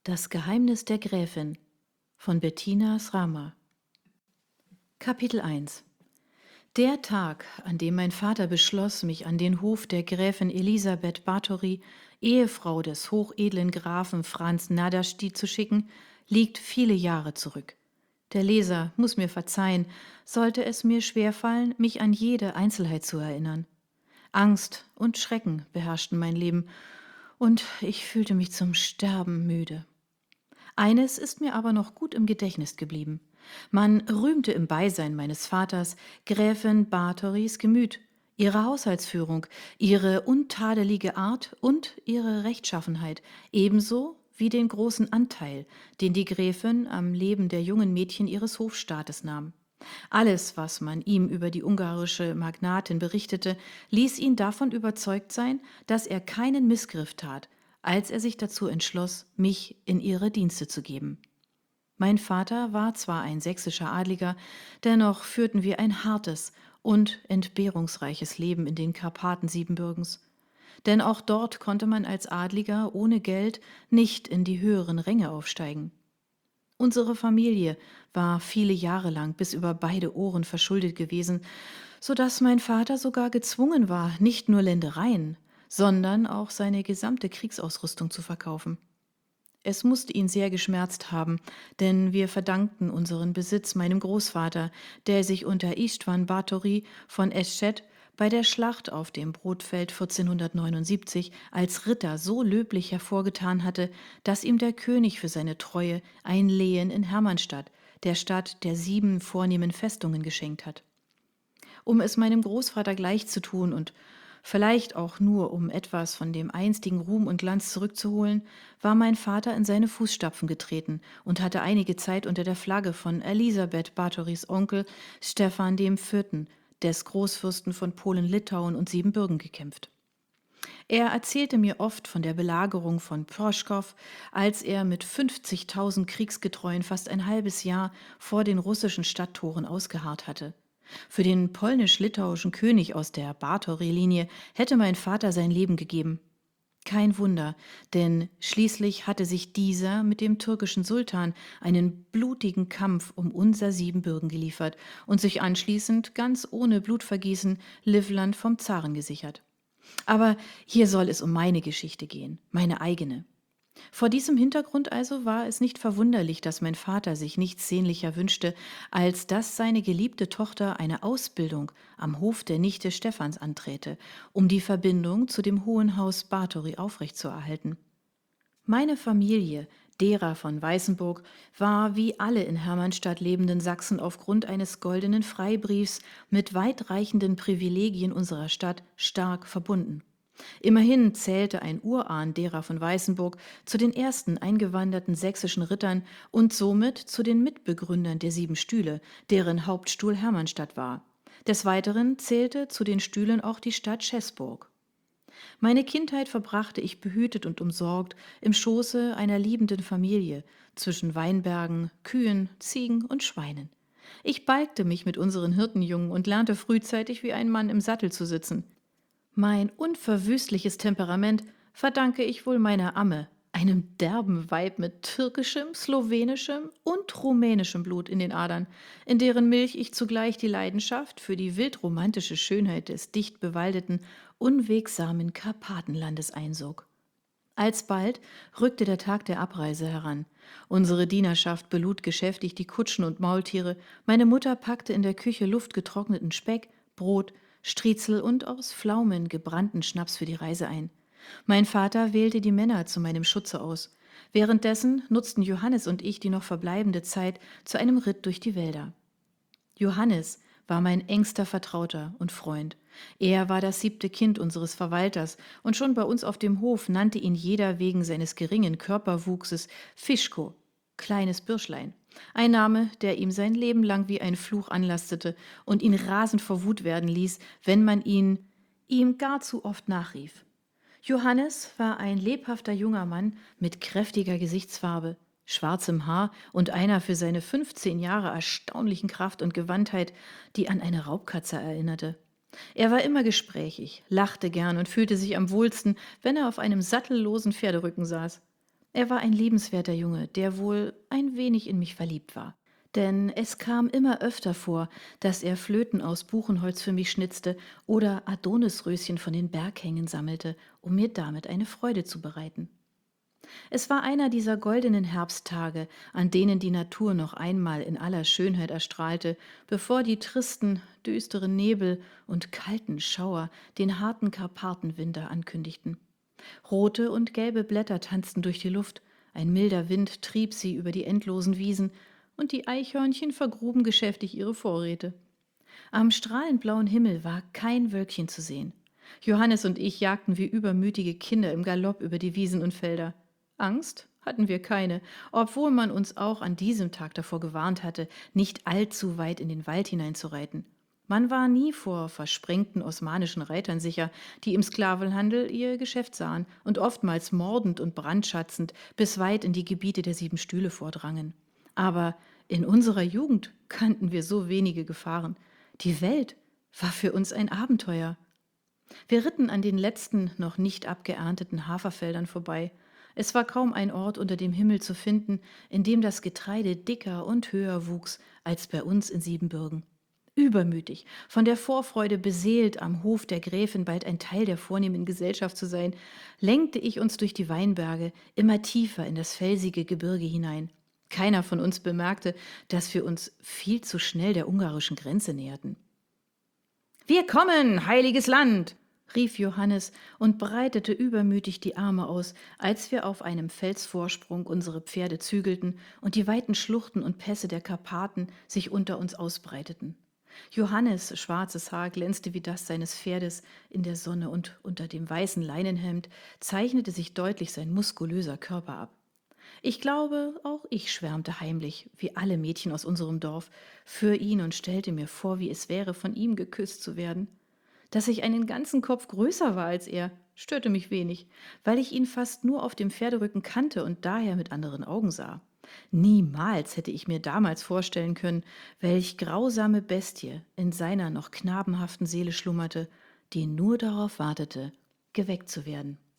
Das Geheimnis der Gräfin von Bettina Srama. Kapitel 1. Der Tag, an dem mein Vater beschloss, mich an den Hof der Gräfin Elisabeth Báthory, Ehefrau des hochedlen Grafen Franz Nadasti, zu schicken, liegt viele Jahre zurück. Der Leser muss mir verzeihen, sollte es mir schwerfallen, mich an jede Einzelheit zu erinnern. Angst und Schrecken beherrschten mein Leben, und ich fühlte mich zum Sterben müde. Eines ist mir aber noch gut im Gedächtnis geblieben. Man rühmte im Beisein meines Vaters Gräfin Báthorys Gemüt, ihre Haushaltsführung, ihre untadelige Art und ihre Rechtschaffenheit, ebenso wie den großen Anteil, den die Gräfin am Leben der jungen Mädchen ihres Hofstaates nahm. Alles, was man ihm über die ungarische Magnatin berichtete, ließ ihn davon überzeugt sein, dass er keinen Missgriff tat, als er sich dazu entschloss, mich in ihre Dienste zu geben. Mein Vater war zwar ein sächsischer Adliger, dennoch führten wir ein hartes und entbehrungsreiches Leben in den Karpaten Siebenbürgens. Denn auch dort konnte man als Adliger ohne Geld nicht in die höheren Ränge aufsteigen. Unsere Familie war viele Jahre lang bis über beide Ohren verschuldet gewesen, so dass mein Vater sogar gezwungen war, nicht nur Ländereien, sondern auch seine gesamte Kriegsausrüstung zu verkaufen. Es musste ihn sehr geschmerzt haben, denn wir verdankten unseren Besitz meinem Großvater, der sich unter Istvan Báthory von Eschet bei der Schlacht auf dem Brodfeld 1479 als Ritter so löblich hervorgetan hatte, dass ihm der König für seine Treue ein Lehen in Hermannstadt, der Stadt der 7 vornehmen Festungen, geschenkt hat. Um es meinem Großvater gleich zu tun und vielleicht auch nur, um etwas von dem einstigen Ruhm und Glanz zurückzuholen, war mein Vater in seine Fußstapfen getreten und hatte einige Zeit unter der Flagge von Elisabeth Báthorys Onkel Stephan IV., des Großfürsten von Polen, Litauen und Siebenbürgen, gekämpft. Er erzählte mir oft von der Belagerung von Pskow, als er mit 50.000 Kriegsgetreuen fast ein halbes Jahr vor den russischen Stadttoren ausgeharrt hatte. Für den polnisch-litauischen König aus der Báthory-Linie hätte mein Vater sein Leben gegeben. Kein Wunder, denn schließlich hatte sich dieser mit dem türkischen Sultan einen blutigen Kampf um unser Siebenbürgen geliefert und sich anschließend ganz ohne Blutvergießen Livland vom Zaren gesichert. Aber hier soll es um meine Geschichte gehen, meine eigene. Vor diesem Hintergrund also war es nicht verwunderlich, dass mein Vater sich nichts sehnlicher wünschte, als dass seine geliebte Tochter eine Ausbildung am Hof der Nichte Stephans anträte, um die Verbindung zu dem Hohen Haus Báthory aufrechtzuerhalten. Meine Familie, derer von Weißenburg, war wie alle in Hermannstadt lebenden Sachsen aufgrund eines goldenen Freibriefs mit weitreichenden Privilegien unserer Stadt stark verbunden. Immerhin zählte ein Urahn derer von Weißenburg zu den ersten eingewanderten sächsischen Rittern und somit zu den Mitbegründern der 7 Stühle, deren Hauptstuhl Hermannstadt war. Des Weiteren zählte zu den Stühlen auch die Stadt Schäßburg. Meine Kindheit verbrachte ich behütet und umsorgt im Schoße einer liebenden Familie, zwischen Weinbergen, Kühen, Ziegen und Schweinen. Ich balgte mich mit unseren Hirtenjungen und lernte frühzeitig wie ein Mann im Sattel zu sitzen. Mein unverwüstliches Temperament verdanke ich wohl meiner Amme, einem derben Weib mit türkischem, slowenischem und rumänischem Blut in den Adern, in deren Milch ich zugleich die Leidenschaft für die wildromantische Schönheit des dicht bewaldeten, unwegsamen Karpatenlandes einsog. Alsbald rückte der Tag der Abreise heran. Unsere Dienerschaft belud geschäftig die Kutschen und Maultiere, meine Mutter packte in der Küche luftgetrockneten Speck, Brot, Striezel und aus Pflaumen gebrannten Schnaps für die Reise ein. Mein Vater wählte die Männer zu meinem Schutze aus. Währenddessen nutzten Johannes und ich die noch verbleibende Zeit zu einem Ritt durch die Wälder. Johannes war mein engster Vertrauter und Freund. Er war das 7. Kind unseres Verwalters, und schon bei uns auf dem Hof nannte ihn jeder wegen seines geringen Körperwuchses Fischko, kleines Bürschlein. Ein Name, der ihm sein Leben lang wie ein Fluch anlastete und ihn rasend vor Wut werden ließ, wenn man ihn ihm gar zu oft nachrief. Johannes war ein lebhafter junger Mann mit kräftiger Gesichtsfarbe, schwarzem Haar und einer für seine 15 Jahre erstaunlichen Kraft und Gewandtheit, die an eine Raubkatze erinnerte. Er war immer gesprächig, lachte gern und fühlte sich am wohlsten, wenn er auf einem sattellosen Pferderücken saß. Er war ein liebenswerter Junge, der wohl ein wenig in mich verliebt war. Denn es kam immer öfter vor, dass er Flöten aus Buchenholz für mich schnitzte oder Adonisröschen von den Berghängen sammelte, um mir damit eine Freude zu bereiten. Es war einer dieser goldenen Herbsttage, an denen die Natur noch einmal in aller Schönheit erstrahlte, bevor die tristen, düsteren Nebel und kalten Schauer den harten Karpatenwinter ankündigten. Rote und gelbe Blätter tanzten durch die Luft, ein milder Wind trieb sie über die endlosen Wiesen, und die Eichhörnchen vergruben geschäftig ihre Vorräte. Am strahlend blauen Himmel war kein Wölkchen zu sehen. Johannes und ich jagten wie übermütige Kinder im Galopp über die Wiesen und Felder. Angst hatten wir keine, obwohl man uns auch an diesem Tag davor gewarnt hatte, nicht allzu weit in den Wald hineinzureiten. Man war nie vor versprengten osmanischen Reitern sicher, die im Sklavenhandel ihr Geschäft sahen und oftmals mordend und brandschatzend bis weit in die Gebiete der Sieben Stühle vordrangen. Aber in unserer Jugend kannten wir so wenige Gefahren. Die Welt war für uns ein Abenteuer. Wir ritten an den letzten, noch nicht abgeernteten Haferfeldern vorbei. Es war kaum ein Ort unter dem Himmel zu finden, in dem das Getreide dicker und höher wuchs als bei uns in Siebenbürgen. Übermütig, von der Vorfreude beseelt, am Hof der Gräfin bald ein Teil der vornehmen Gesellschaft zu sein, lenkte ich uns durch die Weinberge immer tiefer in das felsige Gebirge hinein. Keiner von uns bemerkte, dass wir uns viel zu schnell der ungarischen Grenze näherten. Wir kommen, heiliges Land! Rief Johannes und breitete übermütig die Arme aus, als wir auf einem Felsvorsprung unsere Pferde zügelten und die weiten Schluchten und Pässe der Karpaten sich unter uns ausbreiteten. Johannes' schwarzes Haar glänzte wie das seines Pferdes in der Sonne, und unter dem weißen Leinenhemd zeichnete sich deutlich sein muskulöser Körper ab. Ich glaube, auch ich schwärmte heimlich, wie alle Mädchen aus unserem Dorf, für ihn und stellte mir vor, wie es wäre, von ihm geküsst zu werden. Dass ich einen ganzen Kopf größer war als er, störte mich wenig, weil ich ihn fast nur auf dem Pferderücken kannte und daher mit anderen Augen sah. Niemals hätte ich mir damals vorstellen können, welch grausame Bestie in seiner noch knabenhaften Seele schlummerte, die nur darauf wartete, geweckt zu werden.